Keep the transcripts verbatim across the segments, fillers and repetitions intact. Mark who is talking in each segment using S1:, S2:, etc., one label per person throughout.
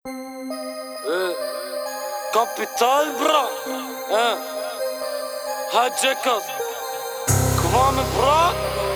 S1: Äh, Kapital, bra. Äh. Hijackers. Kwame, bra.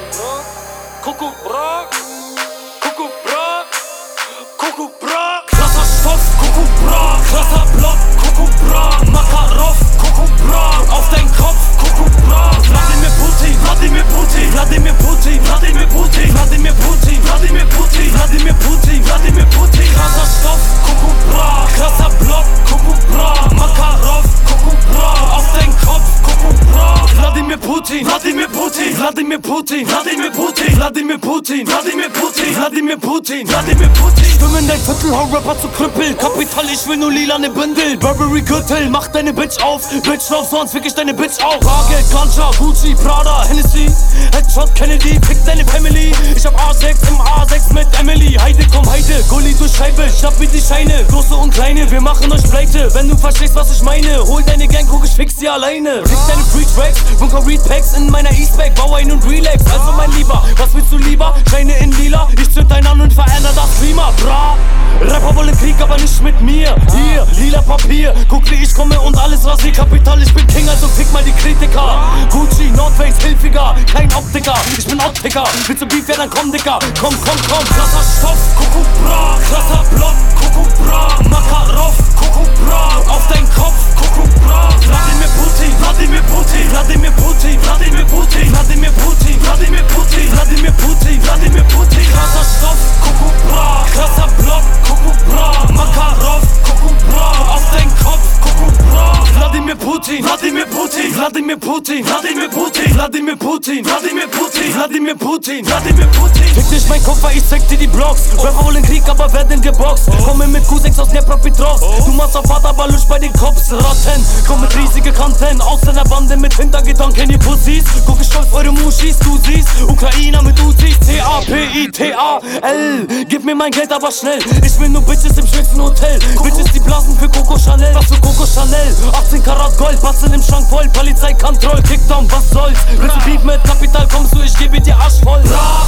S1: Kuckuck, bra. Kuckuck, bra. Kuckuck, bra. Krasser Stoff, Kuckuck, bra. Krasser Block, Kuckuck, bra. Makarov, Kuckuck, bra. Auf dein Kopf, Kuckuck, bra. Wladimir Putin, Wladimir Putin, Wladimir Putin, Wladimir Putin, Wladimir Putin, Wladimir Putin, Wladimir Putin, Wladimir Putin. Krasser Stoff, Kuckuck, bra. Krasser Block, Kuckuck, bra. Makarov, Kuckuck, bra. Auf dein Kopf, Kuckuck, bra. Wladimir Putin, Wladimir Putin, Wladimir Putin, Wladimir Putin, Wladimir Putin, Wladimir Putin, Wladimir Putin, Wladimir Putin. Stimme in dein Viertel, hau Rapper zu Krüppel. Kapital, ich will nur lilane Bündel. Burberry Gürtel, mach deine Bitch auf. Bitch lauf, sonst fick ich deine Bitch auf. Bargeld, Ganja, Gucci, Prada, Hennessy. Headshot, Kennedy, fick deine Family. Ich hab A sechs im A sechs mit Emily. Heide, komm, Heide, Gulli durch Scheibe. Schnapp mir die Scheine, große und kleine. Wir machen euch pleite, wenn du verstehst, was ich meine. Hol deine Gang, guck, ich fix sie alleine. Fick deine Free Tracks, Bunker Read Packs in meiner E-Spec. Bau ein und relax, also mein Lieber, was willst du lieber? Scheine in lila, ich zünd einen an und veränder das Klima, bra. Rapper wollen Krieg, aber nicht mit mir. Hier, lila Papier, guck wie ich komme und alles rasier. Kapital, ich bin King, also fick mal die Kritiker. Gucci, Nordface, Hilfiger, kein Optiker, ich bin Optiker. Willst du Beef, ja dann komm, Dicker, komm, komm, komm. Krasser Stoff, Kuckuck, bra. Krasser Block, Kuckuck, bra. Makarov, Kuckuck, bra. Auf dein Kopf, Kuckuck, bra. Wladimir Putin, Wladimir Putin, Wladimir Putin, Wladimir Putin, Wladimir Putin, Wladimir Putin, Wladimir Putin, Wladimir Putin. Krasser Stoff, Kuckuck, bra. Krasser Block, Kuckuck, bra. Makarov, Kuckuck, bra. Auf dein Kopf, Kuckuck, bra. Wladimir Putin, Wladimir Putin, Wladimir Putin, Wladimir Putin, Wladimir Putin, Wladimir Putin, Wladimir Putin, Wladimir Putin. Fick dich mein Koffer, ich zeig dir die Blocks. Rapper wollen Krieg, aber werden geboxt. Komme mit Q sechs aus Dnepropetrovsk. Du machst auf Vater, aber lusch bei den Cops. Ratten, komm mit riesige Kanten. Aus deiner Bande mit Hintergedanken, ihr Pussys. Guck ich stolz eure Muschis, du siehst. Ukrainer mit Uzis, T A P I T A L. Gib mir mein Geld, aber schnell. Ich will nur Bitches im schönsten Hotel. Bitches, die blasen für Coco Chanel. Was für Coco Chanel? achtzehn Karat Gold, Batzen im Schrank voll. Polizei, Kontroll, Kickdown, was soll's? Willst du Beef mit Kapital, kommst du, ich gebe dir Arsch voll. Bra.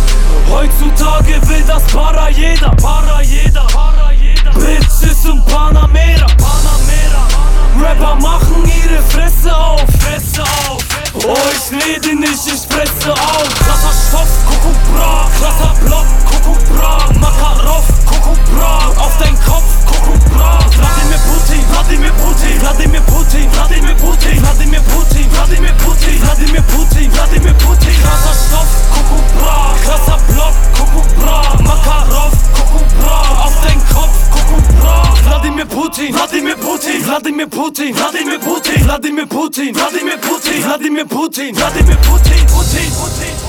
S1: Heutzutage will das Para jeder, Para jeder, Para jeder. Bitches und Panamera, Panamera. Rapper machen ihre Fresse auf, Fresse auf. Oh, ich rede nicht, ich fresse auf. Krasser Stoff, Kuckuck, bra. Krasser Block, Kuckuck, bra. Makarov, Kuckuck, bra. Auf dein Kopf, Kuckuck, bra. Wladimir Putin, Wladimir Putin, Wladimir Putin, Wladimir Putin, Wladimir Putin, Wladimir Putin, Wladimir Putin, Wladimir Putin. Krasser Stoff, Kuckuck, bra. Krasser Block, Kuckuck, bra. Makarov, Kuckuck, bra. Auf dein Kopf, Kuckuck, bra. Wladimir Putin, Wladimir Putin, Wladimir Putin, Wladimir Putin, Wladimir Putin, Wladimir Putin, Wladimir Putin, Wladimir Putin, Putin, Putin.